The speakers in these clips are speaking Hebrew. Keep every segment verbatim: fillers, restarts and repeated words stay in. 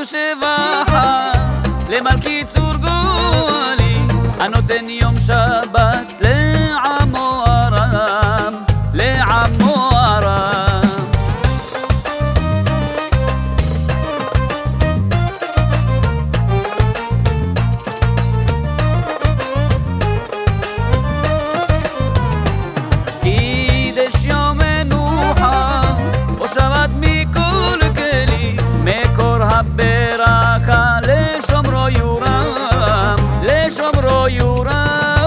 שבחה למלכי צור גואלי, הנותן יום שבת לעמו ארם, לעמו ארם. קידש יום מנוחה או שבת מכל כלי, מקור הברכה לשומרו יורם, לשומרו יורם.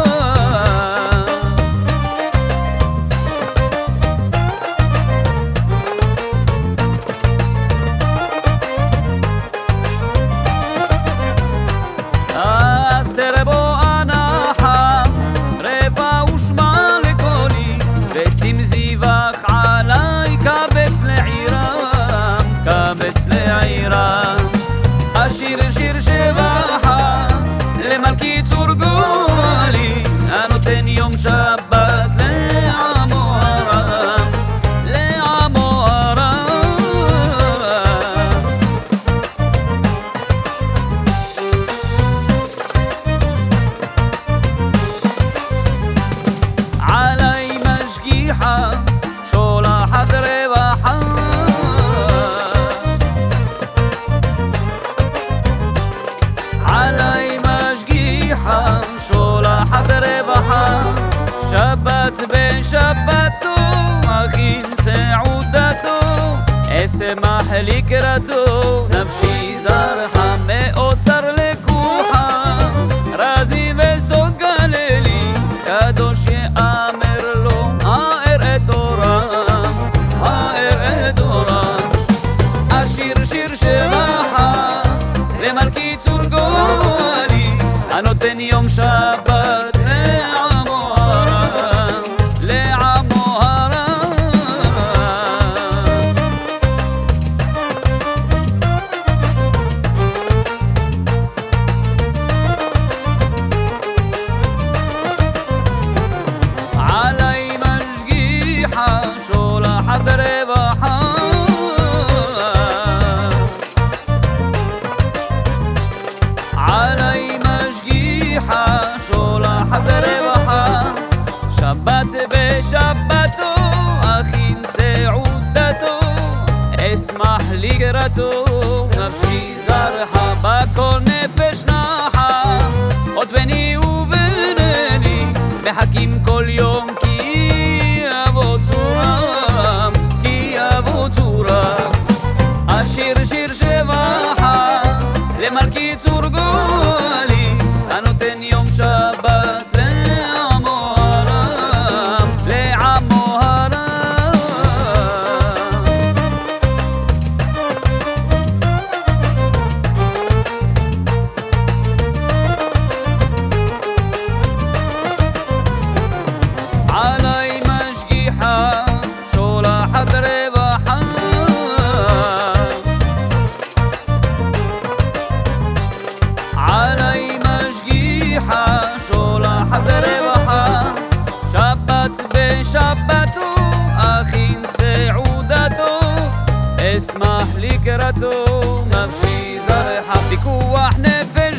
עשר בו אנחה רבע ושמע לקולי, ושים זיווח עלי קבץ לעירם, קבץ לעירם. השיר שיר שבחה למלכי צור גואלי, הנותן יום שבת לעמו ארם, לעמו ארם. עלי משגיחה שולחת רווחה, עלי משגיחה שולחת רווחה, שבת בשבתו אכין סעודתו, אשמח לקראתו, נפשי זרחה מאוד צר לקוחה, רזי וסוד גללי, קדוש יאמר לו האר את אורם, האר את אורם. השיר שיר שבחה למלכי צור גואלי, הנותן יום שבת לעמו ארם, לעמו ארם. עלי משגיחה שולחת רווחה, עלי משגיחה שולחת רווחה, שבת בשבתו אכין סעודתו, אשמח לקראתו, נפשי זרחה בכל נפש נחה, עוד ביני וביני מחכים כל יום, כי יבוא צורם, כי יבוא צורם. השיר שיר שבחה למלכי צור גואלי, הנותן יום שבת לעמו ארם, לעמו ארם. עלי משגיחה שולחת רווחה, עלי משגיחה שולחת רווחה, שבת בשבתו אכין סעודתו, אשמח לקראתו, נפשי זרחה פיקוח נפש